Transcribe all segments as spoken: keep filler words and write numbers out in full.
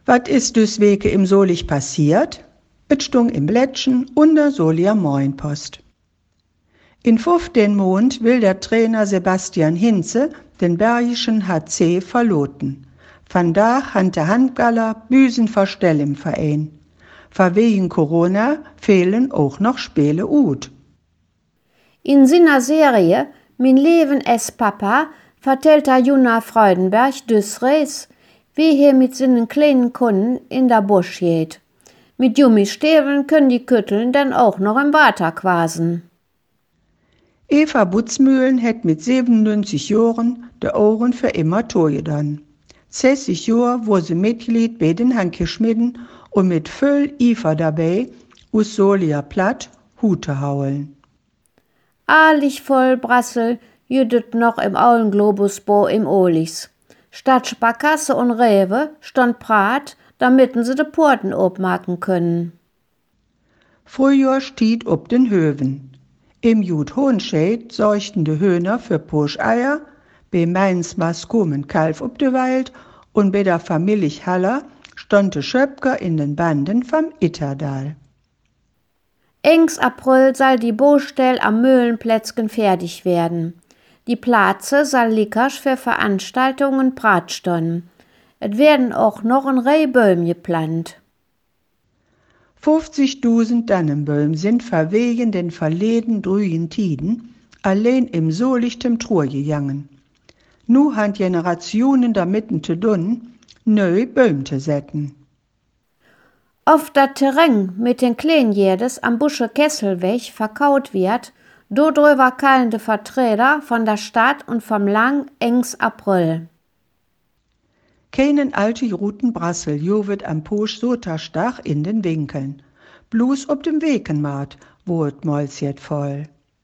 Wat ist dus Weke im Solich passiert? Et stung im Blättchen unter Solia Moinpost. In fünften Mond will der Trainer Sebastian Hinze den Bergischen H C verloten. Vandaag han der Handballer Büsen verstell im Verein. Verwegen Corona fehlen auch noch Spiele ut. In seiner Serie Min Leben als Papa vertellt der Juna Freudenberg Düsreis, wie er mit seinen kleinen Kunden in der Busch geht. Mit Gummistäbeln können die Kütteln dann auch noch im Water quasen. Eva Butzmühlen hat mit siebenundneunzig Jahren de Ohren für immer togedan. zwanzig Jahre wurde sie Mitglied bei den Hankeschmieden und mit voll Eifer dabei aus Solia platt Hute haulen. Ahlich voll Brassel jüdet noch im Aulenglobusbo im Olis. Statt Sparkasse und Rewe stand Prat, damit sie de Porten obmachen können. Frühjahr stiet ob den Höwen. Im Jud Hohenscheid sorgten de Höhner für Purscheier, bei Mainz Maskumen Kalf ob de Wald und bei der Familie Haller stand de Schöpker in den Banden vom Itterdal. Engs April soll die Baustelle am Mühlenplätzgen fertig werden. Die Platze soll Likasch für Veranstaltungen Prat stonnen. Es werden auch noch ein Rehböhm geplant. fünfzigtausend Dannenböhm sind verwegen den verleden drügen Tiden allein im solichtem Truhr gegangen. Nu han Generationen damit zu tun, neu Böhm zu setzen. Auf das Terrain mit den Kleinjädes am Busche Kesselweg verkaut wird, dodrüber kallen de Vertreter von der Stadt und vom Lang Engs April. Keinen alte Ruten Brassel jovet am Posch so stach in den Winkeln. Bloß ob dem Wekenmarkt wurd molls jet voll.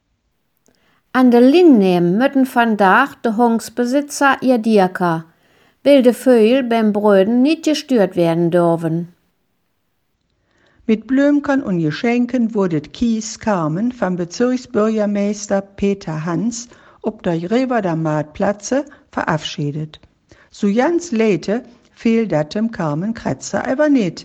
An de Linneem mütten vandaag de Hongsbesitzer ihr Dirker, will de Vögel beim Bröden nicht gestört werden dürfen. Mit Blömkern und Geschenken wurde Kies Carmen vom Bezirksbürgermeister Peter Hans ob der Reberder Marktplatze verabschiedet. So ganz leite fehlt dat dem Carmen Kretzer aber nicht.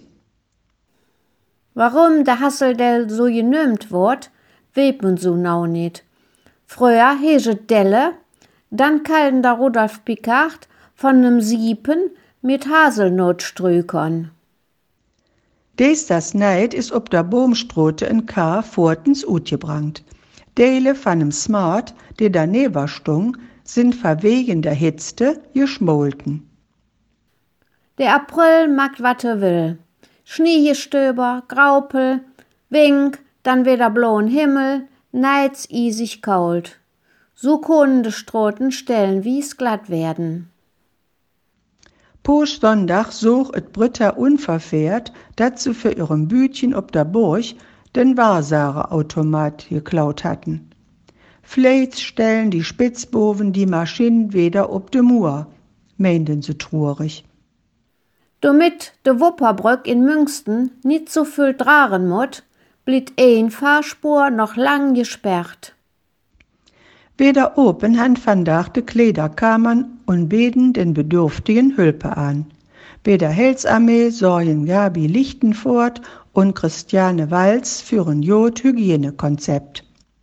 Warum der Hasseldell so genömt wird, weet man so nau nicht. Früher heget Delle, dann kalten der Rudolf Picard von nem Siepen mit Haselnotstrükern. Des das Neid ist ob der Boomstrote in Kar fortens utgebrannt. Dele von nem Smart, der daneben stung, sind verwegen der Hitzte geschmolten. Der April mag watte will. Schneegestöber, Graupel, Wink, dann wieder blauen Himmel, neids isig kalt. So können de Stroten stellen, wie's glatt werden. Posch Sonntag such et Britta unverfehrt, dat sie für ihrem Bütchen ob der Burg den Wahrsageautomat geklaut hatten. Vielleicht stellen die Spitzboven die Maschinen wieder ob de Mur, meinten sie trurig. Damit de Wupperbrück in Münsten nicht so viel draren mut, blieb ein Fahrspur noch lang gesperrt. Weder oben han vandaag de Klederkammern und beten den bedürftigen Hülpe an. Bei der Heldsarmee sorgen Gabi Lichtenfort und Christiane Walz für ein Jod-Hygienekonzept.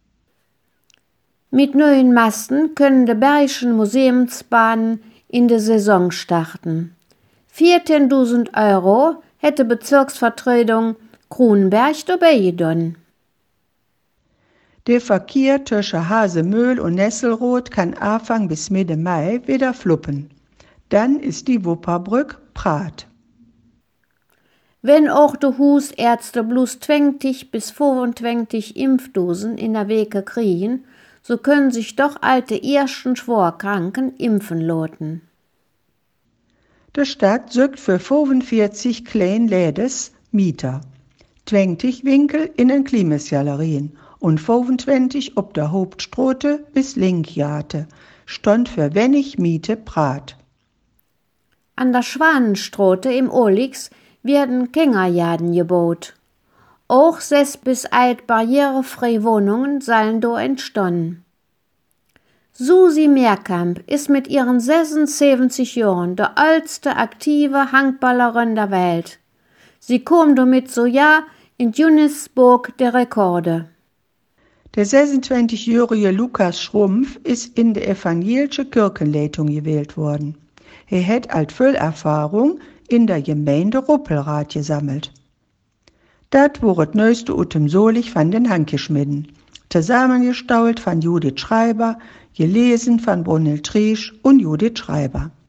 Mit neuen Masten können die Bergischen Museumsbahnen in der Saison starten. vierzehntausend Euro hätte Bezirksvertretung Kronenberg dabei getan. Der Verkehr zwischen Hasemühl und Nesselroth kann Anfang bis Mitte Mai wieder fluppen. Dann ist die Wupperbrück Prat. Wenn auch die Hausärzte bloß zwanzig bis fünfundzwanzig Impfdosen in der Woche kriegen, so können sich doch alte ersten Schworkranken impfen lassen. Die Stadt sucht für fünfundvierzig kleine Lädes Mieter, zwanzig Winkel in den Klimasgalerien und fünfundzwanzig ob der Hauptstrote bis Linkjate, stand für wenig Miete Prat. An der Schwanenstrote im Olix werden Kengerjaden gebaut. Auch sechs bis eight barrierefreie Wohnungen sollen do entstehen. Susi Meerkamp ist mit ihren sechsundsiebzig Jahren der älteste aktive Handballerin der Welt. Sie kommt damit so ja in Guinness Buch der Rekorde. Der sechsundzwanzigjährige Lukas Schrumpf ist in die evangelische Kirchenleitung gewählt worden. Er hat als Völlerfahrung in der Gemeinde Ruppelrath gesammelt. Das war das neueste Utem Solich von den Hankeschmidden, zusammengestaut von Judith Schreiber, gelesen von Brunhild Triesch und Judith Schreiber.